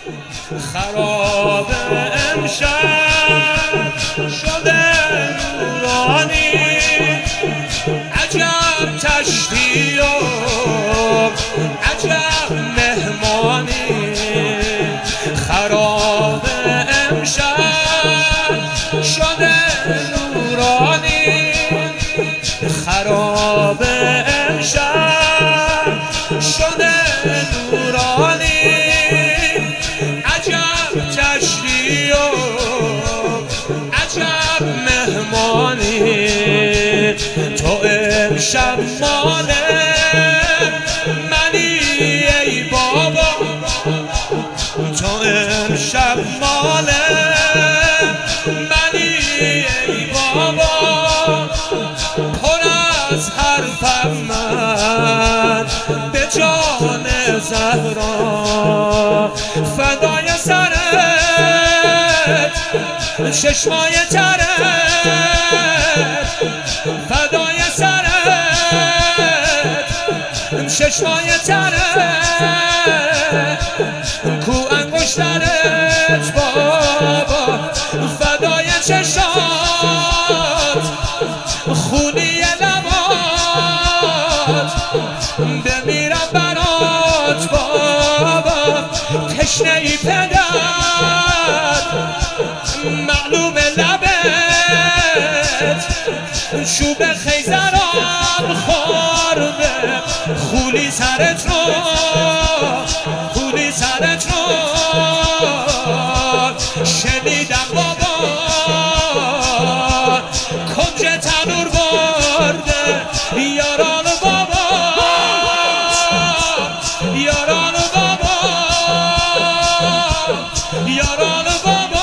خراب امشب شده نورانی، عجب تشتی و عجب مهمانی. خراب امشب شده نورانی، خراب امشب شده نورانی، عجب تشتی و عجب مهمانی. تو امشب مال منی ای بابا، تو امشب مال منی ای بابا. پر از حرفم من به جان زهرا، فدای سرت چشمای ترت، فدای سرت چشمای ترت، کو انگشترت بابا، فدای چشات خونی لبات، بمیرم برات بابا. تشنه ای پدر معلوم لبت، چوب خیزران خورده خولی سرت رو، خولی سرت رو. شنیدم بابا کنج تنور برده یاران بابا، یاران بابا، یاران بابا.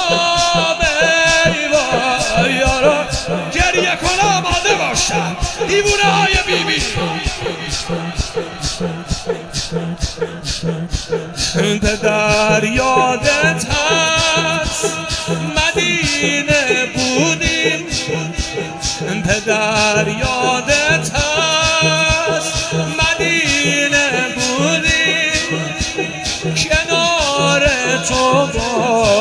بیوا یاران گریه کنه آماده باشن دیوونه های بیبی. پدر یادت هست مدینه بودیم، پدر یادت هست مدینه بودیم، کنار تو با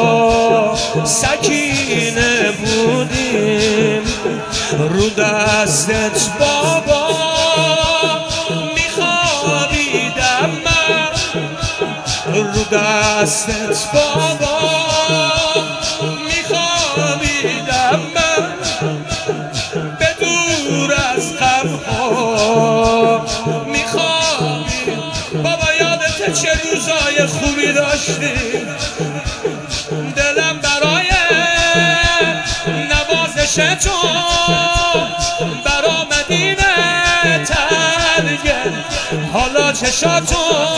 سکینه بودیم. رو دستت بابا میخوابیدم من، رو دستت بابا میخوابیدم من، به دور از غمها میخوابیدم. بابا یادت چه روزای خوبی داشتی، دلم برای نوازش تو برا مدینه تنگه. حالا چشاتو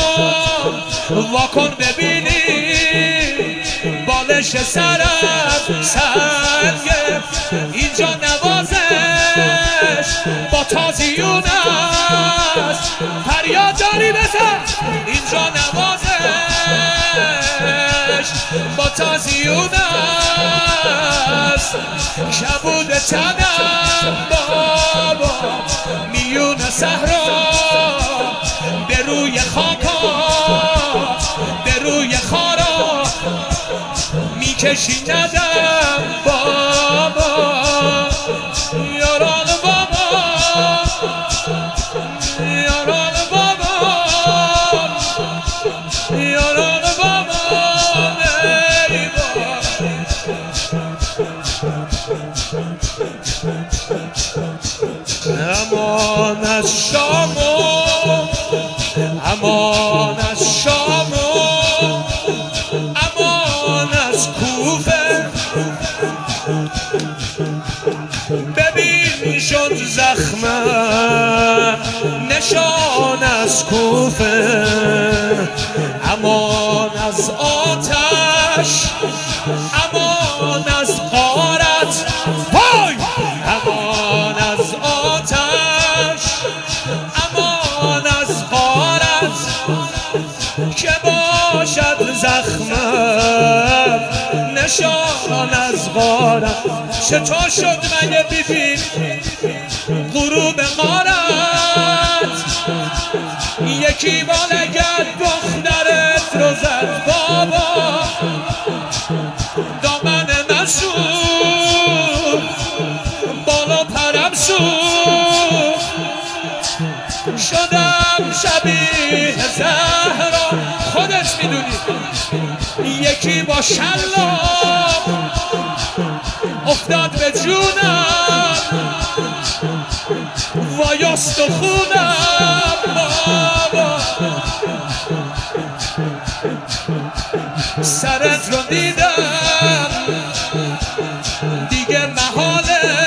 واکن ببینی بالش سرم سنگه. اینجا نوازش با تازیون است، فریاد داری بزن. اینجا نوازش با تازیون است، کبود تنم بابا میون صحرا، به روی خاکا به روی خارا میکشی ندم بابا. یاران بابا، یاران بابا، یاران بابا. امان از شام و امان از شام و امان از کوفه، ببین شد زخمم نشان از کوفه. امان از آتش، امان از غارت، وای! امان از آتش، امان از غارت، که باشد زخمم نشان از غارت. چطور شد مگه ببین غروب غارت، یکی بالگرد دخترت رو زد. بابا دامن من سوخت بالا پرم سوخت شدم شبیه زهرا خودت میدونی یکی با شلاق افتاد به جونم وای استخونم بابا سرت رو دیدم دیگه محاله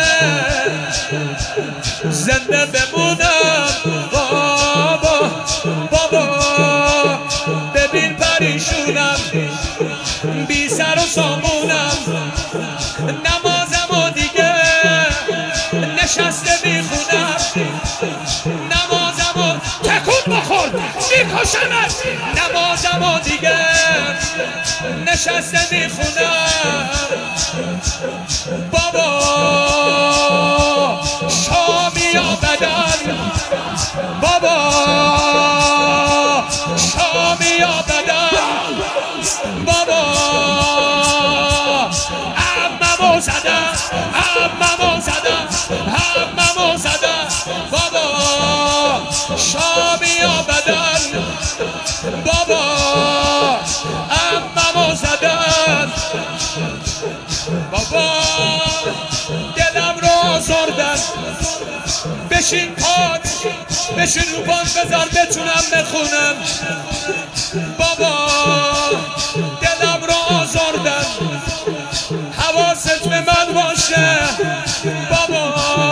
زنده بمونم بابا بابا ببین پریشونم بی سر و سامونم نمازم و دیگه نشسته میخونم نمازم و تکون بخور میکشمت نمازم و دیگه نشسته میخونم بابا شامی یا بدن بابا شامی یا بدن بابا عممو زدن عممو زدن عممو زدن بابا شامی یا بدن بابا عممو زدن بابا دلم رو آزردن بشین پاد بشین رو پاد بذار بتونم بخونم بابا دلم رو آزردن حواست به من باشه بابا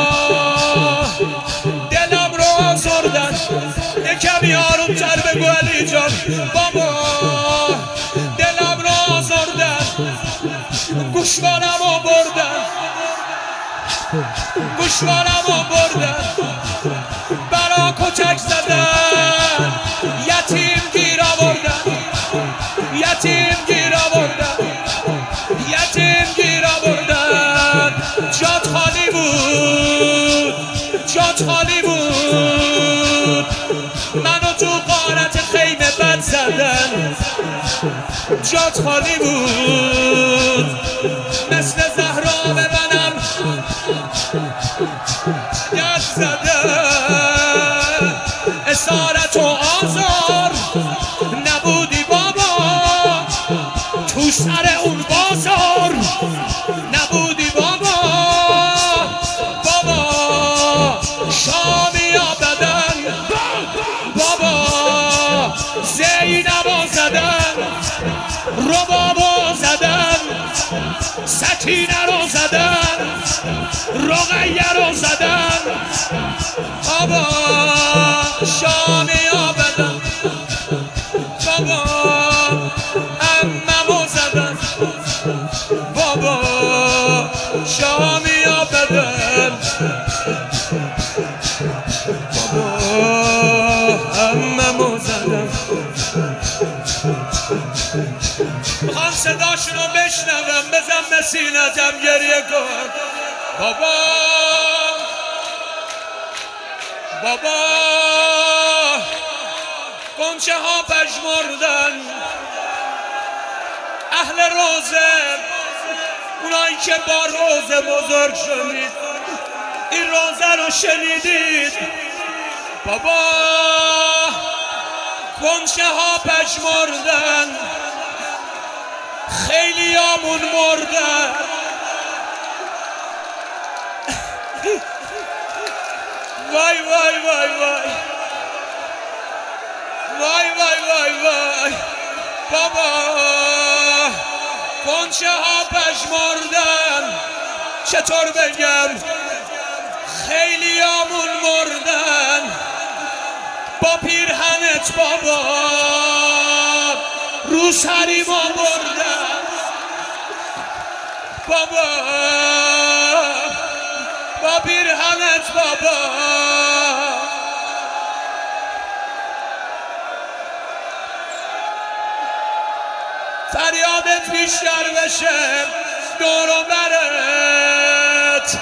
دلم رو آزردن یکمی آرومتر بگو علی جان بابا دلم رو آزردن گوشوارم رو بردن گوشوارم رو بردن برا کچک زدن یتیم گیر آوردن یتیم گیر آوردن یتیم گیر آوردن جات خالی بود جات خالی بود منو تو غارت خیمه بد زدن جات خالی بود مثل زهرا به منم ید زدن اسارت و آزار نبودی بابا تو سر اون بازار نبودی بابا بابا شامی یا بدن بابا زینبو زدن ربابو زدن سکینه رو زدن رقیه رو زدن بابا شامی یا بدن بابا عممو زدن بابا شامی یا بدن بابا عممو زدن میخوام صداشونو بشنوم بزن به سینتم گریه کن بابا بابا گنچه ها پژمردن اهل روزه اونایی که با روزه بزرگ شدید این روزه رو شنیدید بابا گنچه ها پژمردن خیلی آمون مردن وای وای وای وای وای وای وای وای بابا گنچه ها پژمردن چطور بگم خیلی آمون مردن با پیرهنت بابا رو سری ما بردن بابا با پیرهنت بابا فریادت بیشتر بشه دور و برت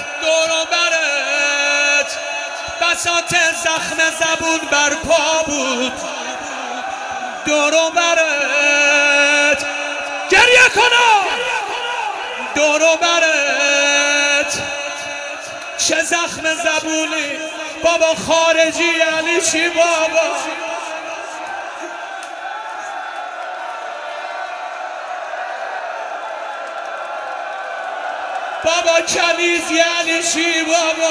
بساط زخم زبون برپا بود دور و برت گریه کنم دور و برت چه زخم زبونی بابا خارجی یعنی چی بابا بابا کنیز یعنی چی بابا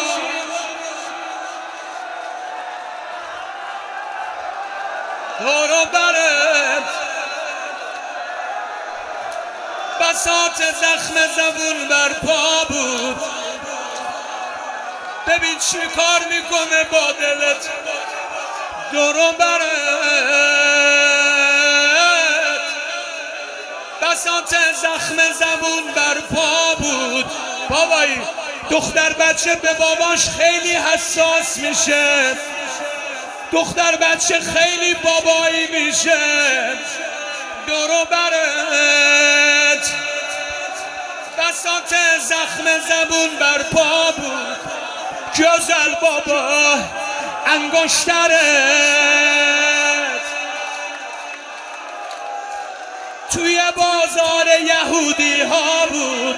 دور و برت بساط زخم زبون بر پا بود ببین چی کار میکنه با دلت دور و برت بساط زخم زبون بر پا بود بابایی دختر بچه به باباش خیلی حساس میشه دختر بچه خیلی بابایی میشه دور و برت بساط زخم زبون بر پا بود گزل بابا انگشترت توی بازار یهودی ها بود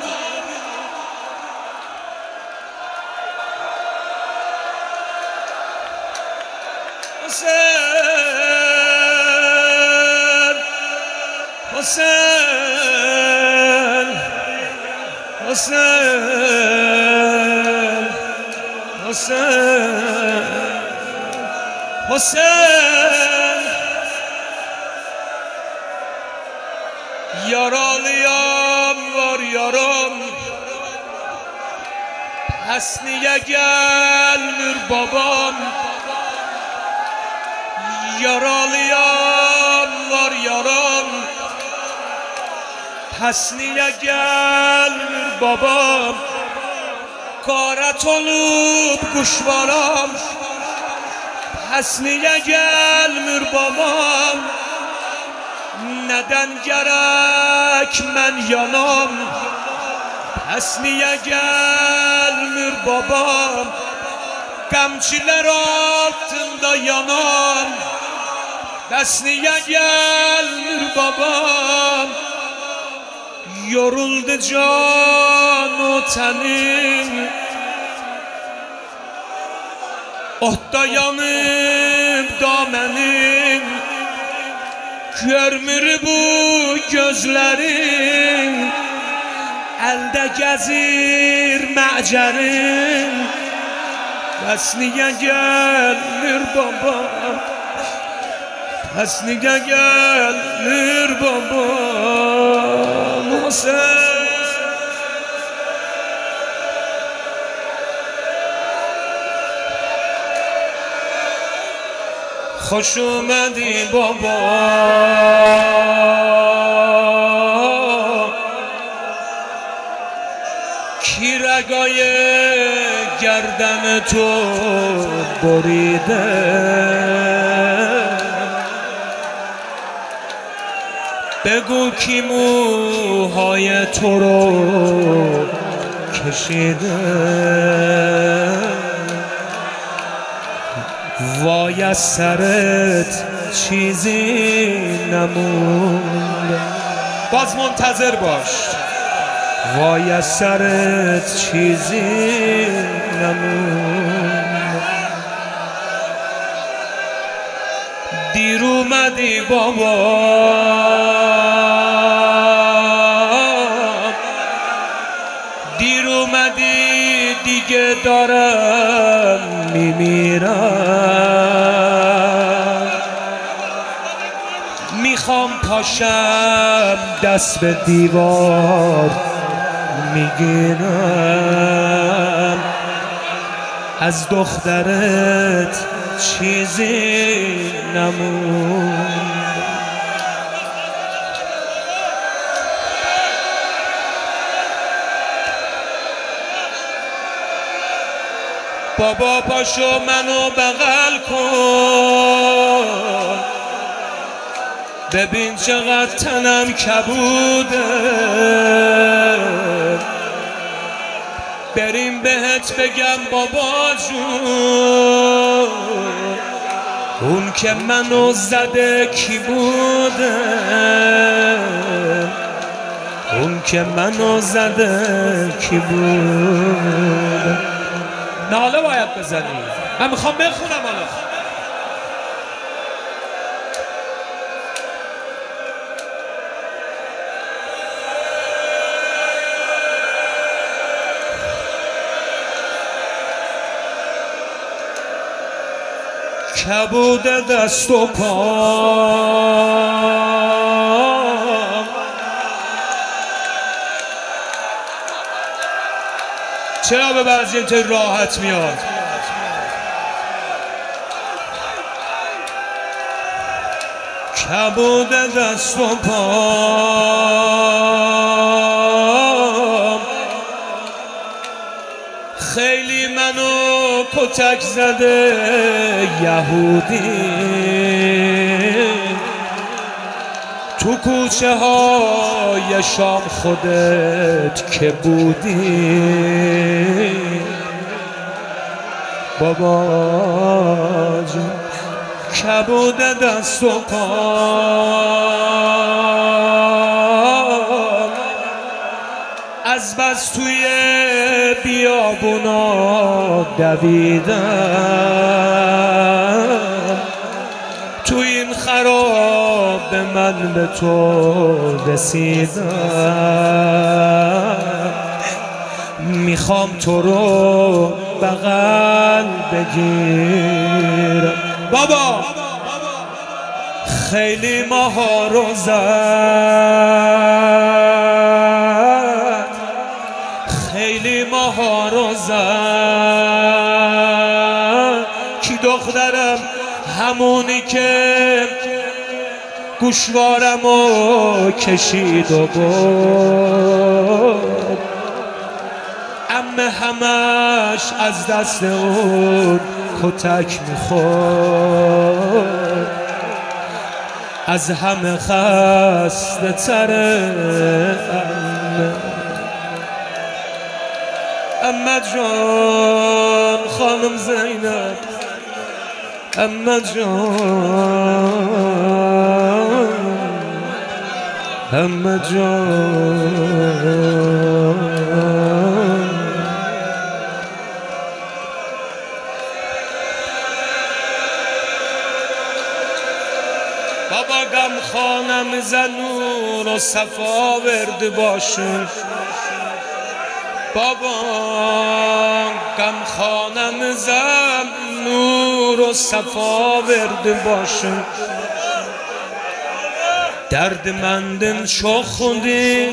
حسین حسین حسین حسین حسین yaralıyam var yaram Hasniye gelmir babam Yaralıyam var yaram Hasniye gelmir babam Qarat olup kuşvaram Hasniye gelmir babam Neden gerek men yanam Pes niye gelmir babam Qamçiler altında yanam Pes niye gelmir babam Yoruldu can o tenim Otda yanıp damenim Görmür bu gözlerin Elde gezir mecerin Pes niye gelir babam Pes niye gelir babam Hüseyin خوش اومدی بابا کی رگای گردن تو بریده بگو کی موهای تو رو کشیده وای از سرت چیزی نمونده باز منتظر باش وای از سرت چیزی نمونده دیر اومدی بابا دیر اومدی دیگه دارم میمیرم میخوام پاشم دست به دیوار میگیرم از دخترت چیزی نمون بابا پاشو منو بغل کن ببین چقدر تنم کبوده بریم بهت بگم بابا جون اون که منو زده کی بوده که منو زده کی بود؟ ناله باید بزنی، من میخوام بخونم حالا. کبود دست و پام چرا به بعضی اینطور راحت میاد؟ کبود دست و پام خیلی منو کتک زده یهودی، تو کوچه های شام خودت که بودی بابا جون. کبود دست و پام از بس توی بیابونا دویدم، تو این خراب من به تو رسیدم، میخوام تو رو بغل بگیرم بابا. خیلی ماها رو زد، خیلی ماها رو زد، کی دخترم؟ همونی که گوشوارمو کشید و برد، عمه همش از دست اون کتک میخورد، از همه خسته تره عمه جان. خانم زینب عمه جان، عمه جان. بابا غم خانم زنور و صفا ورد باشون، بابا غم خانم زنور و صفا ورد باشون، درد مندن شو خوندی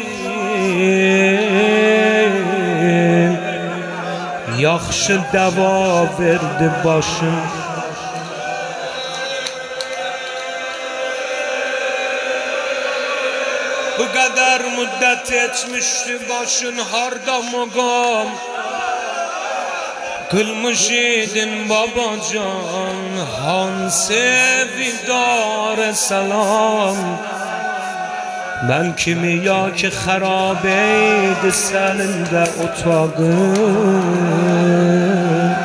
یخش دوا ورد باشون. Bu kadar müddet etmişti başın hardamogam, kılmış idin babacan hanse vidar selam. Ben kimi ya ki harabeydi senin de otağın,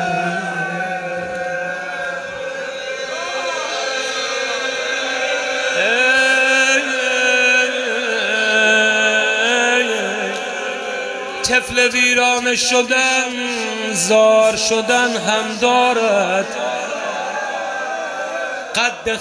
طفل ویرانه شدن زار شدن هم دارد، قد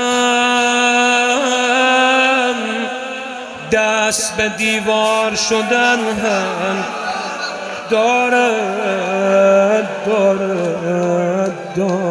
خم دست به دیوار شدن هم دارد.